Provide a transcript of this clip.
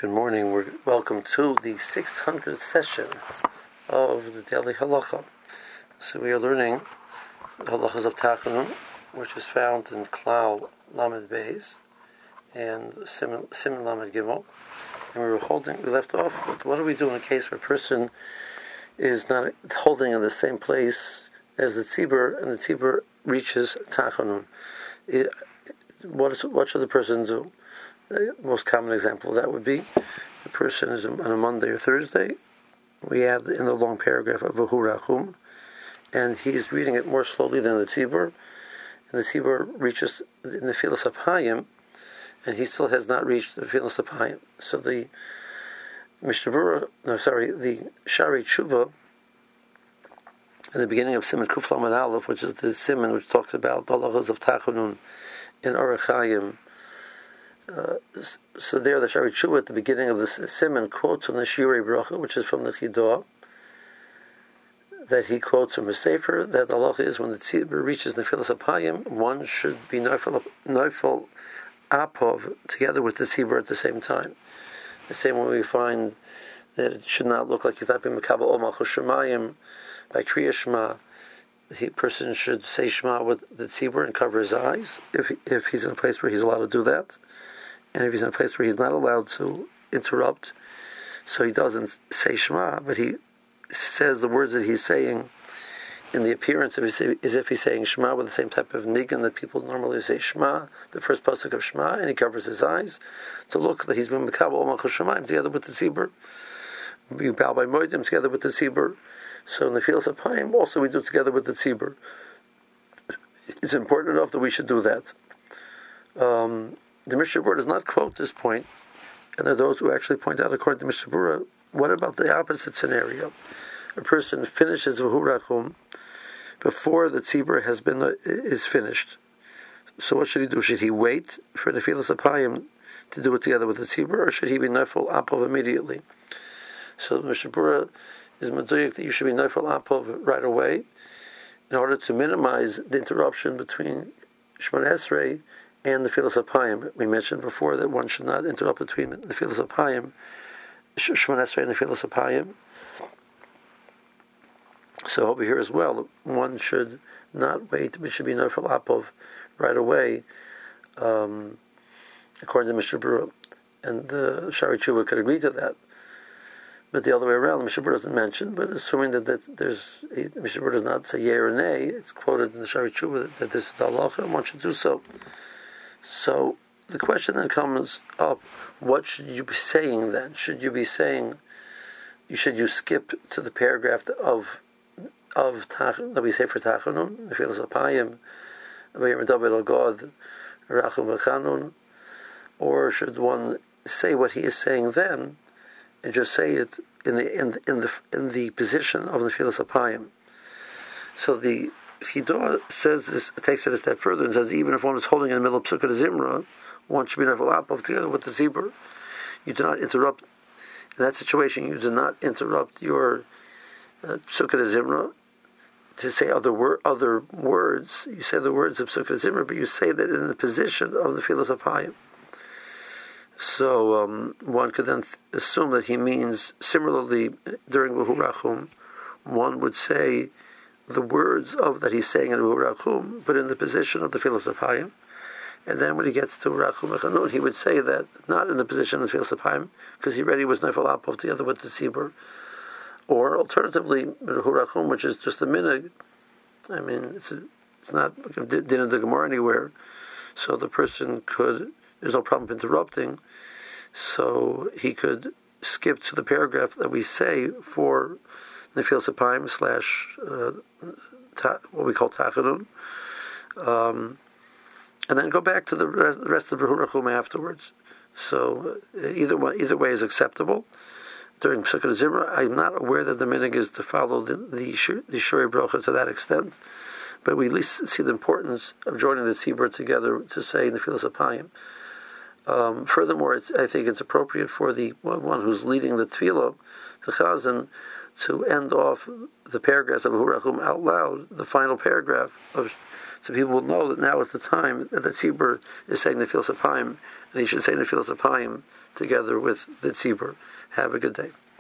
Good morning. Welcome to the 600th session of the Daily Halacha. So we are learning the Halachas of Tachanun, which is found in Klal Lamed Beis and Siman Lamed Gimel. And we left off with what do we do in a case where a person is not holding in the same place as the tzibur, and the tzibur reaches Tachanun. What should the person do? The most common example of that would be the person is on a Monday or Thursday. We add in the long paragraph of V'hu Rachum, and he's reading it more slowly than the tzibur, and the tzibur reaches in the Filas HaPayim, and he still has not reached the Filas HaPayim. So the the Shari Tshuva, in the beginning of Siman Kuf Lamed Aleph, which is the Siman which talks about the halachas of Tachanun in Orach Chaim. So there, the Shari Tshuva at the beginning of the Siman quotes from the Shiurei Bracha, which is from the Chidah, that he quotes from a Sefer, that the halacha is when the tzibur reaches the Nefilas HaPayim, one should be Neifel Apov together with the tzibur at the same time. The same way we find that it should not look like he's not being Mekabel Ol Malchus Shemayim by Kriya Shema. The person should say Shema with the tzibur and cover his eyes if he's in a place where he's allowed to do that. And if he's in a place where he's not allowed to interrupt, so he doesn't say Shema, but he says the words that he's saying in the appearance of as if he's saying Shema with the same type of nigun that people normally say Shema, the first pasuk of Shema, and he covers his eyes to look that he's been Mekabel Ol Malchus Shemayim together with the tzibur. We bow by Moedim together with the tzibur. So in the Filas HaPayim also we do together with the tzibur. It's important enough that we should do that. The Mishnah Berurah does not quote this point, and there are those who actually point out, according to Mishnah Berurah, what about the opposite scenario? A person finishes V'hu Rachum before the tzibur is finished. So what should he do? Should he wait for the Nefilas HaPayim to do it together with the tzibur, or should he be Neifel Apov immediately? So the Mishnah Berurah is meduyik that you should be Neifel Apov right away, in order to minimize the interruption between Shemona Esrei and the Nefilas HaPayim. We mentioned before that one should not interrupt between the Nefilas HaPayim, Shemona Esrei and the Nefilas HaPayim. So over here as well, one should not wait. We should be Neifel Apov right away, according to Mishnah Berurah. And the Shari Tshuva could agree to that. But the other way around, the Mishnah Berurah doesn't mention, but assuming that Mishnah Berurah does not say yea or nay, it's quoted in the Shari Tshuva that this is the halacha, and one should do so. So the question then comes up: what should you be saying then? Should you skip to the paragraph of that we say for Tachanun, the Nefilas HaPayim, David God, Rachel B'Chanun, or should one say what he is saying then, and just say it in the position of the Nefilas HaPayim? So the Chidah says this, takes it a step further and says even if one is holding in the middle of Psukkah Zimra, one should be Neifel Apov together with the tzibur. You do not interrupt in that situation. You do not interrupt your Psukkah Zimra to say other words. You say the words of Psukkah Zimra, but you say that in the position of the Nefilas HaPayim. So one could then assume that he means similarly during V'hu Rachum, one would say the words of that he's saying in V'hu Rachum, but in the position of the Nefilas HaPayim. And then when he gets to Rachum Echanun, he would say that not in the position of the Nefilas HaPayim, because he already was Neifel Apov together with the tzibur. Or alternatively, V'hu Rachum, which is just a minhag. I mean, it's not din of the Gemara anywhere. So the person there's no problem interrupting, so he could skip to the paragraph that we say for Nefilas HaPayim / what we call Tachanun, and then go back to the rest of the V'hu Rachum afterwards. So either way is acceptable. During Psukkah Zimra, I'm not aware that the minhag is to follow the Shiurei Bracha to that extent, but we at least see the importance of joining the tzibur together to say Nefilas HaPayim. Furthermore, I think it's appropriate for the one who's leading the tefillah, the chazan, to end off the paragraphs of V'hu Rachum out loud, the final paragraph of so people will know that now is the time that the tzibur is saying the Tfilas Apayim, and he should say the Tfilas Apayim together with the tzibur. Have a good day.